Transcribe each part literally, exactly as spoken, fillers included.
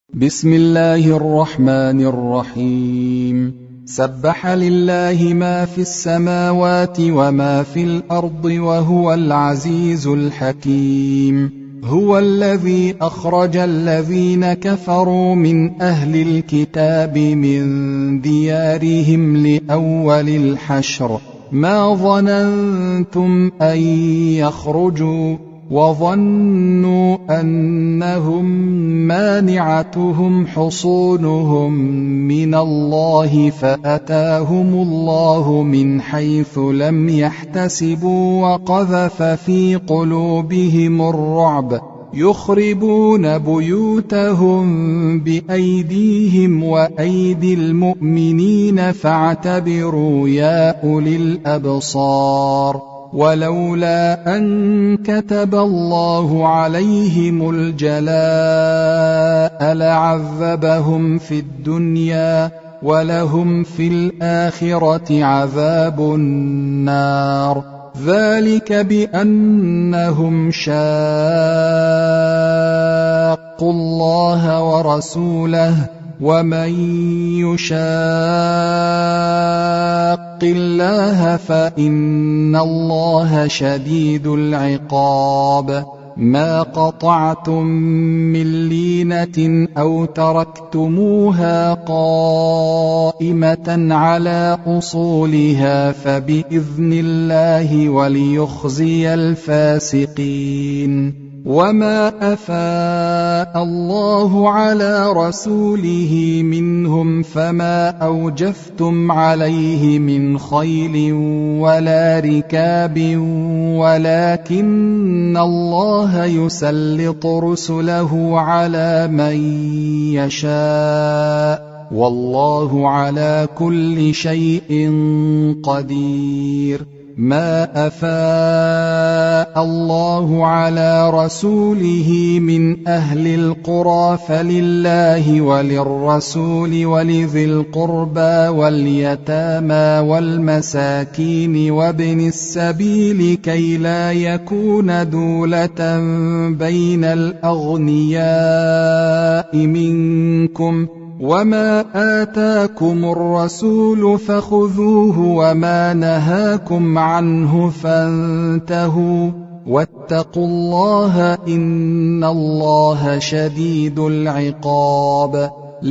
بسم الله الرحمن الرحيم. سبح لله ما في السماوات وما في الأرض وهو العزيز الحكيم. هو الذي أخرج الذين كفروا من أهل الكتاب من ديارهم لأول الحشر ما ظننتم أن يخرجوا وظنوا أنهم مانعتهم حصونهم من الله فأتاهم الله من حيث لم يحتسبوا وقذف في قلوبهم الرعب يخربون بيوتهم بأيديهم وأيدي المؤمنين فاعتبروا يا أولي الأبصار. ولولا أن كتب الله عليهم الجلاء لعذبهم في الدنيا ولهم في الآخرة عذاب النار. ذلك بأنهم شاقوا الله ورسوله ومن يشاق الله فإن الله شديد العقاب. ما قطعتم من لينة أو تركتموها قائمة على أصولها فبإذن الله وليخزي الفاسقين. وما أفاء الله على رسوله منهم فما أوجفتم عليه من خيل ولا ركاب ولكن الله يسلط رسله على من يشاء والله على كل شيء قدير. ما أفاء الله على رسوله من أهل القرى فلله وللرسول ولذي القربى واليتامى والمساكين وابن السبيل كي لا يكون دولة بين الأغنياء منكم. وما آتاكم الرسول فخذوه وما نهاكم عنه فانتهوا واتقوا الله إن الله شديد العقاب.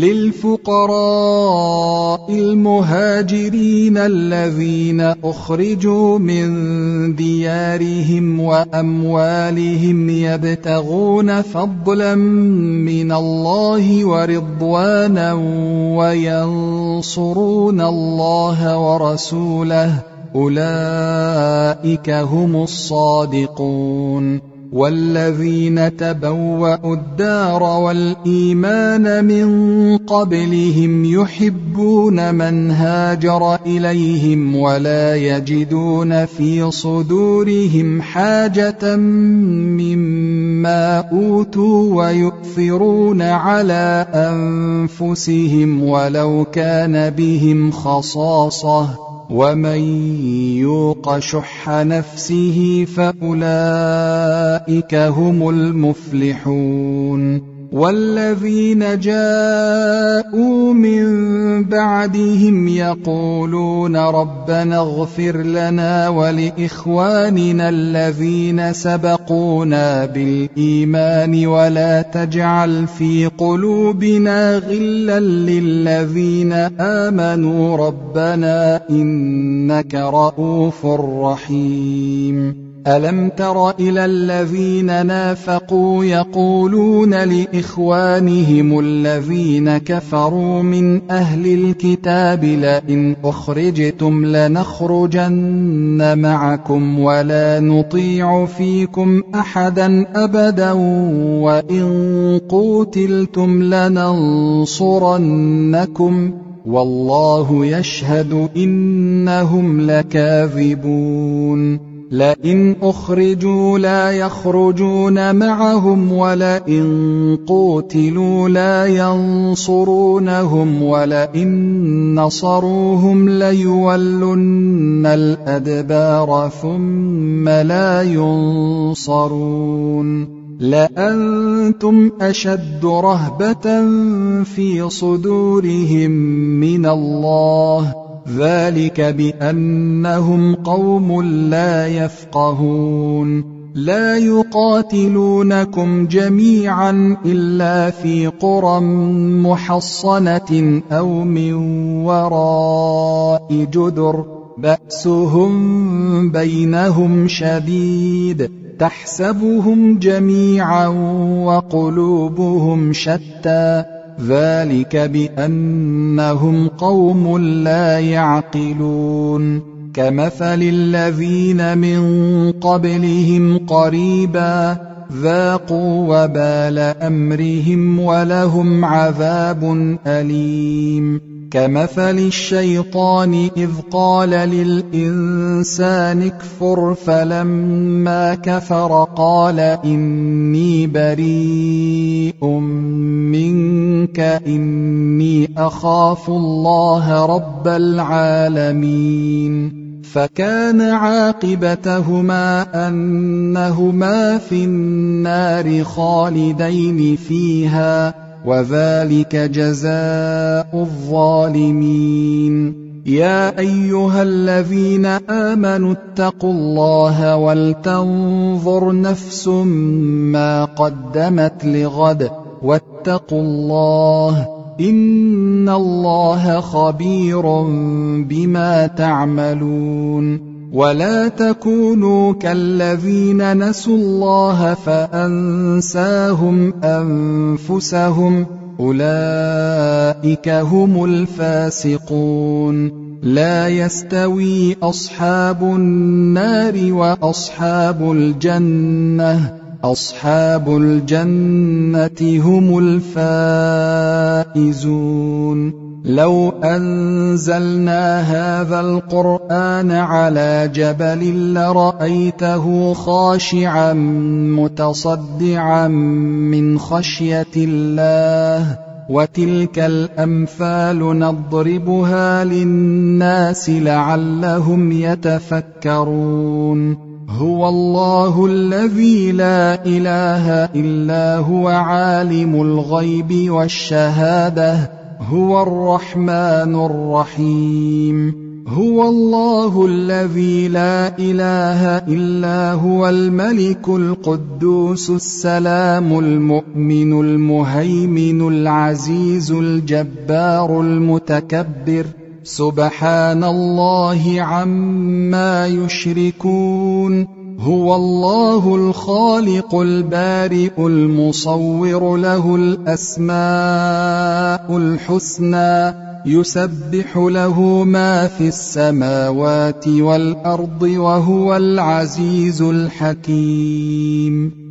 للفقراء المهاجرين الذين أخرجوا من ديارهم وأموالهم يبتغون فضلا من الله ورضوانا وينصرون الله ورسوله أولئك هم الصادقون. والذين تبوأوا الدار والإيمان من قبلهم يحبون من هاجر إليهم ولا يجدون في صدورهم حاجة مما أوتوا ويؤثرون على أنفسهم ولو كان بهم خصاصة ومن يوق شح نفسه فأولئك هم المفلحون. والذين جاءوا من بعدهم يقولون ربنا اغفر لنا ولإخواننا الذين سبقونا بالإيمان ولا تجعل في قلوبنا غلا للذين آمنوا ربنا إنك رؤوف رحيم. ألم تر إلى الذين نافقوا يقولون لإخوانهم الذين كفروا من أهل الكتاب لئن أخرجتم لنخرجن معكم ولا نطيع فيكم أحدا أبدا وإن قوتلتم لننصرنكم والله يشهد إنهم لكاذبون. لئن أخرجوا لا يخرجون معهم ولئن قوتلوا لا ينصرونهم ولئن نصروهم ليولن الأدبار ثم لا ينصرون. لأنتم أشد رهبة في صدورهم من الله، ذلك بأنهم قوم لا يفقهون. لا يقاتلونكم جميعا إلا في قرى محصنة أو من وراء جدر، بأسهم بينهم شديد، تحسبهم جميعا وقلوبهم شتى، ذلك بأنهم قوم لا يعقلون. كمثل الذين من قبلهم قريبا ذاقوا وبال أمرهم ولهم عذاب أليم. كمثل الشيطان إذ قال للإنسان اكفر فلما كفر قال إني بريء منك إني أخاف الله رب العالمين. فكان عاقبتهما أنهما في النار خالدين فيها، وذلك جزاء الظالمين. يا أيها الذين آمنوا اتقوا الله ولتنظر نفس ما قدمت لغد واتقوا الله إن الله خبير بما تعملون. ولا تكونوا كالذين نسوا الله فأنساهم أنفسهم أولئك هم الفاسقون. لا يستوي أصحاب النار وأصحاب الجنة أصحاب الجنة هم الفائزون. لو أنزلنا هذا القرآن على جبل لرأيته خاشعا متصدعا من خشية الله. وتلك الأمثال نضربها للناس لعلهم يتفكرون. هو الله الذي لا إله إلا هو عالم الغيب والشهادة هو الرحمن الرحيم. هو الله الذي لا إله إلا هو الملك القدوس السلام المؤمن المهيمن العزيز الجبار المتكبر سبحان الله عما يشركون. هو الله الخالق البارئ المصور له الأسماء الحسنى يسبح له ما في السماوات والأرض وهو العزيز الحكيم.